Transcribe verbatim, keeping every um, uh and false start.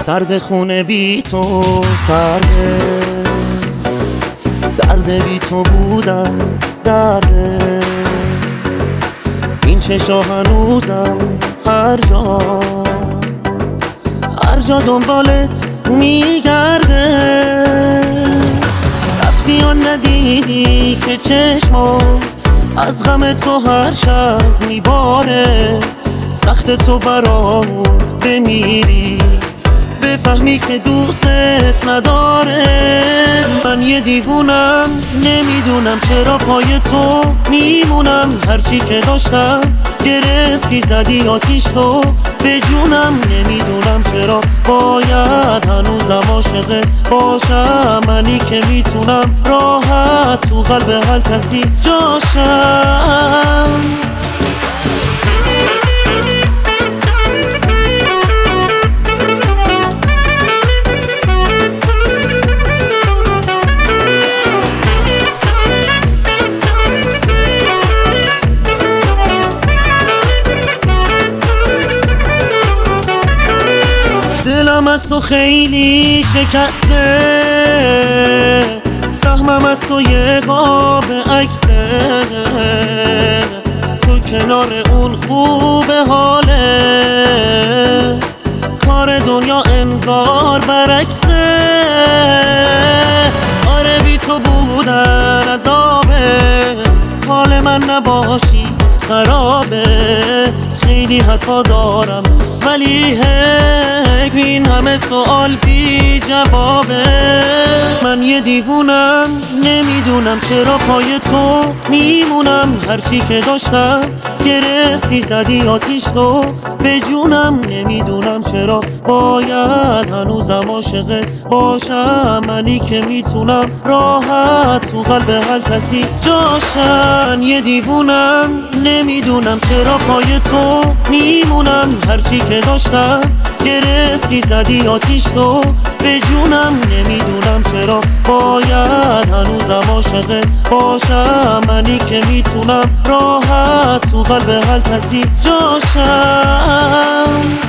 سرد خونه بی تو سرده، درد بی تو بودن درده، این چشا هنوزم هر جا هر جا دنبالت میگرده. رفتی و ندیدی که چشمم از غم تو هر شب میباره، سخت تو برامون بمیری بفهمی که دوستت نداره. من یه دیوونم نمیدونم چرا پای تو میمونم، هرچی که داشتم گرفتی زدی آتیش تو به جونم. نمیدونم چرا باید هنوزم عاشق باشم، منی که میتونم راحت تو قلب هر کسی جاشم. دلم از تو خیلی شکسته، سهمم از تو یه قاب عکسه، تو کنار اون خوبه حاله، کار دنیا انگار برعکسه. آره بی تو بودن عذابه، حال من نباشی خرابه. خیلی حرفا دارم ولی حیف این همه سوال بی جوابه. من یه دیوونم نمیدونم چرا پای تو میمونم، هرچی که داشتم گرفتی زدی آتیش تو به جونم. نمیدونم چرا باید هنوزم عاشق باشم، منی که میتونم راحت تو قلب هر کسی جاشم. من یه دیوونم نمیدونم چرا پای تو میمونم، هرچی که داشتم گرفتی زدی آتیش تو به جونم. نمیدونم چرا باید هنوزم عاشق باشم، منی که میتونم راحت تو قلب هر کسی جاشم.